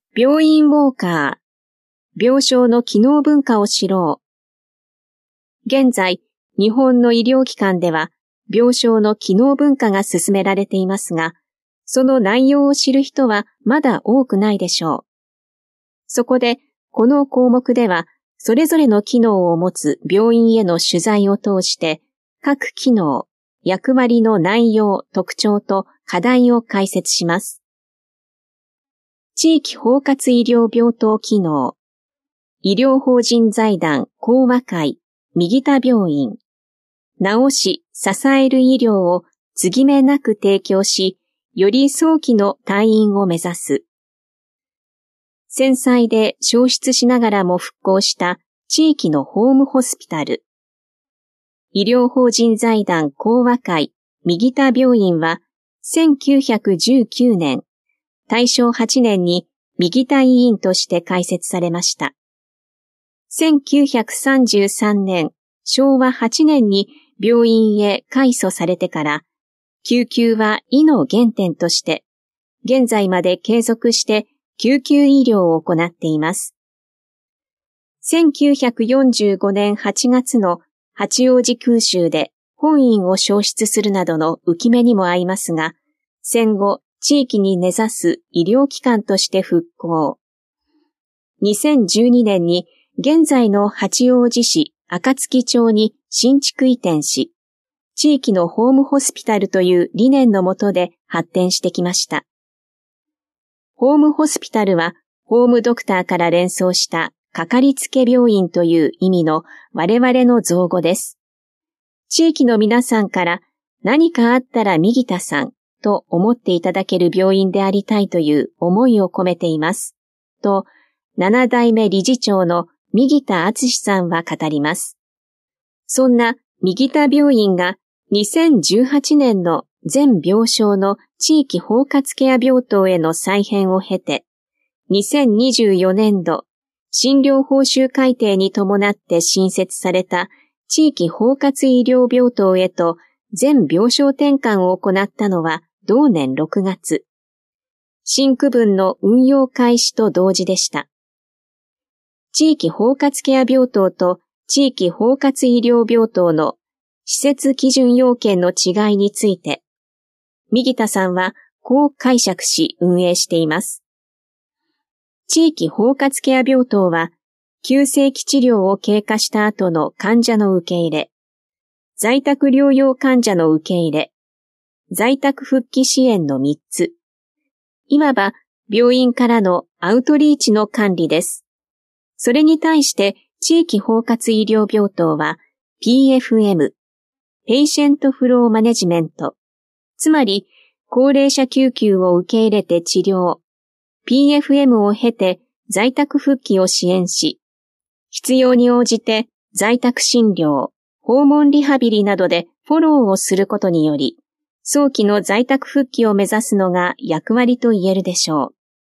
病院ウォーカー、病床の機能文化を知ろう。現在、日本の医療機関では病床の機能文化が進められていますが、その内容を知る人はまだ多くないでしょう。そこで、この項目では、それぞれの機能を持つ病院への取材を通して、各機能、役割の内容、特徴と課題を解説します。地域包括医療病棟機能、医療法人財団講和会、右田病院、治し、支える医療を継ぎ目なく提供し、より早期の退院を目指す。戦災で消失しながらも復興した地域のホームホスピタル。医療法人財団講和会、右田病院は1919年、大正8年に右田医院として開設されました。1933年、昭和8年に病院へ改組されてから、救急は医の原点として、現在まで継続して救急医療を行っています。1945年8月の八王子空襲で本院を焼失するなどの浮き目にも遭いますが、戦後地域に根ざす医療機関として復興。2012年に現在の八王子市暁町に新築移転し、地域のホームホスピタルという理念の下で発展してきました。ホームホスピタルは、ホームドクターから連想したかかりつけ病院という意味の我々の造語です。地域の皆さんから何かあったら右田さんと思っていただける病院でありたいという思いを込めています。と、7代目理事長の右田敦さんは語ります。そんな右田病院が2018年の全病床の地域包括ケア病棟への再編を経て、2024年度、診療報酬改定に伴って新設された地域包括医療病棟へと全病床転換を行ったのは同年6月。新区分の運用開始と同時でした。地域包括ケア病棟と地域包括医療病棟の施設基準要件の違いについて、右田さんはこう解釈し運営しています。地域包括ケア病棟は、急性期治療を経過した後の患者の受け入れ、在宅療養患者の受け入れ、在宅復帰支援の3つ。いわば病院からのアウトリーチの管理です。それに対して地域包括医療病棟は PFM、ペイシェントフローマネジメント、つまり高齢者救急を受け入れて治療、PFM を経て在宅復帰を支援し、必要に応じて在宅診療、訪問リハビリなどでフォローをすることにより、早期の在宅復帰を目指すのが役割と言えるでしょう。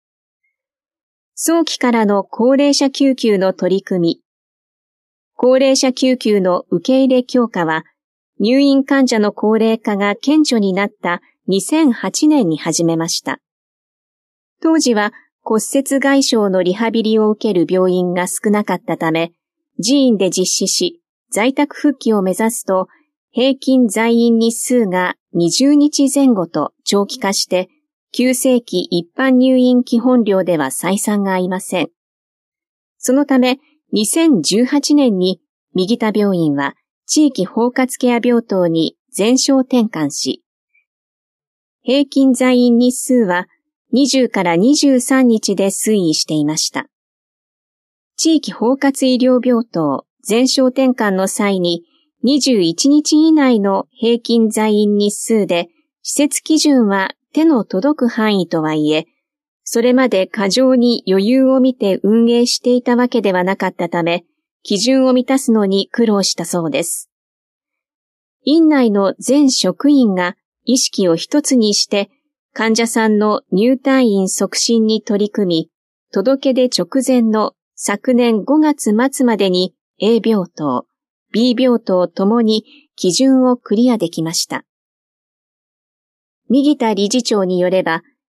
早期からの高齢者救急の取り組み。高齢者救急の受け入れ強化は、入院患者の高齢化が顕著になった2008年に始めました。当時は骨折外傷のリハビリを受ける病院が少なかったため、自院で実施し、在宅復帰を目指すと、平均在院日数が20日前後と長期化して、急性期一般入院基本料では採算が合いません。そのため、2018年に右田病院は地域包括ケア病棟に全床転換し、平均在院日数は20から23日で推移していました。地域包括医療病棟全床転換の際に21日以内の平均在院日数で施設基準は手の届く範囲とはいえ、それまで過剰に余裕を見て運営していたわけではなかったため、基準を満たすのに苦労したそうです。院内の全職員が意識を一つにして、患者さんの入退院促進に取り組み、届け出直前の昨年5月末までに A 病棟、B 病棟ともに基準をクリアできました。右田理事長によれば、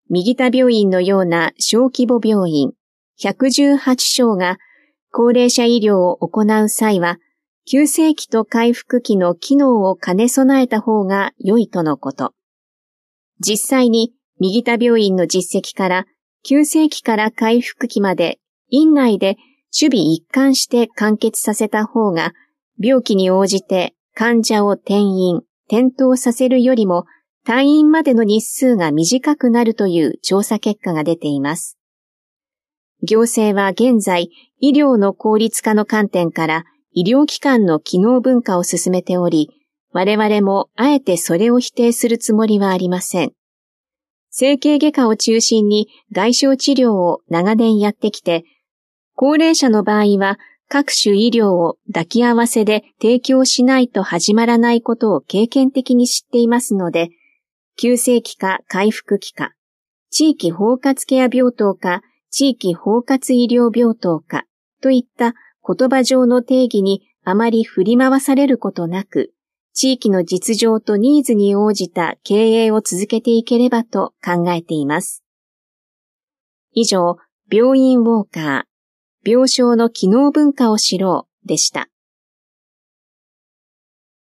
右田病院のような小規模病院118床が高齢者医療を行う際は、急性期と回復期の機能を兼ね備えた方が良いとのこと。実際に右田病院の実績から、急性期から回復期まで院内で守備一貫して完結させた方が、病気に応じて患者を転院、転倒させるよりも退院までの日数が短くなるという調査結果が出ています。行政は現在、医療の効率化の観点から医療機関の機能分化を進めており、我々もあえてそれを否定するつもりはありません。整形外科を中心に外傷治療を長年やってきて、高齢者の場合は各種医療を抱き合わせで提供しないと始まらないことを経験的に知っていますので、急性期か回復期か、地域包括ケア病棟か地域包括医療病棟かといった言葉上の定義にあまり振り回されることなく、地域の実情とニーズに応じた経営を続けていければと考えています。以上、病院ウォーカー、病床の機能文化を知ろうでした。